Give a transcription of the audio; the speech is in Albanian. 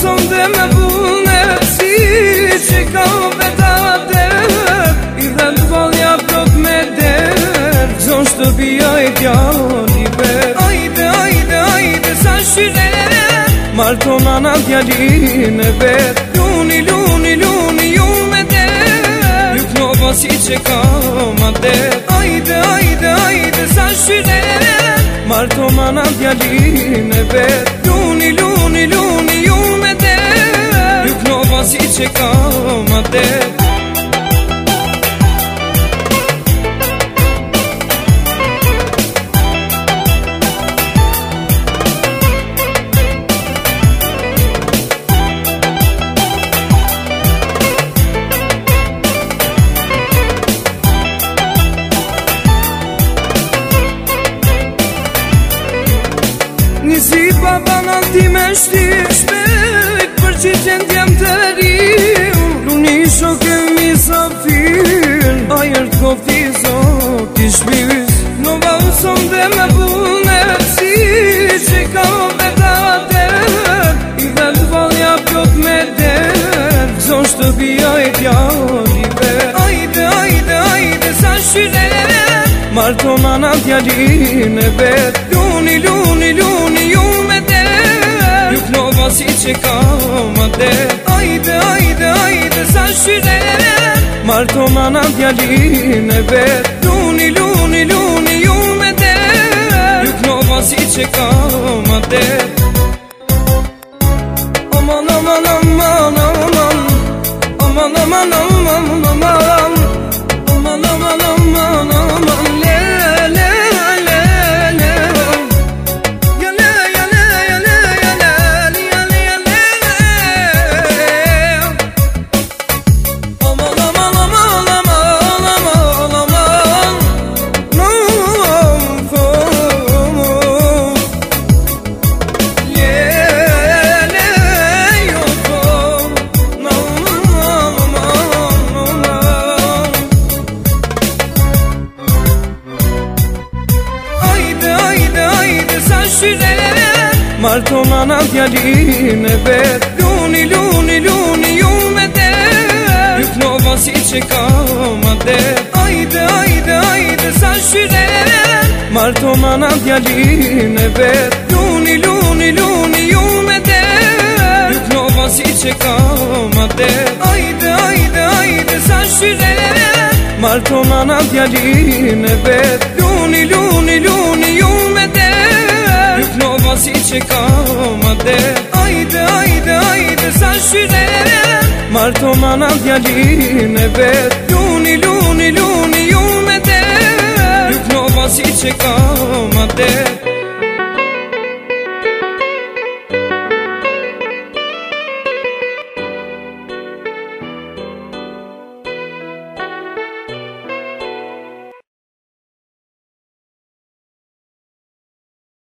sonde me vune, si që ka vetate, i dhe të valja plot me der, gjon shtë bijaj djalli vet. Ajde, ajde, ajde, sa shyre, martona na djallin e vet. Luni, luni, luni, ju me der, ju knova si që ka ma der. Ajde, ajde, ajde, sa shyre, martona na djallin e vet. Luni, luni, luni, ju me der, ju knova si që ka ma der. Nisi baba në ti me shti shpejt, për që qenë t'jem të riu. Luni shoke mi safir, ajer t'kofti zot i shpis. Në valson dhe me pune, si që ka vetate, i dhe t'valja plot me der, gjon shtë bijaj djalli vet. Ajde, ajde, ajde, sa shyre, martona na djallin e vet. Luni, luni, luni, ju me der, ju knova si që ka ma der. Ajde, ajde, ajde, sa shyre, martona na djallin e vet. Luni, luni, luni, ju me der, ju knova si që ka ma der. Aman, aman, aman, aman, aman, aman, aman, aman, aman, aman, aman, aman. Martona na djallin e vet. Luni, luni, luni, ju me der, ju knova si që ka ma der. Ajde, ajde, ajde, sa shyre, martona na djallin e vet. Luni, luni, luni, ju me der, ju knova si që ka ma der. Ajde, ajde, ajde, sa shyre, martona na djallin e vet. Luni, luni, luni, ju me der, ju knova si që ka ma der. Ajde, ajde, ajde, sa shyre, martona na djallin e vet. Luni, luni, luni, ju me der, ju knova si që ka ma der.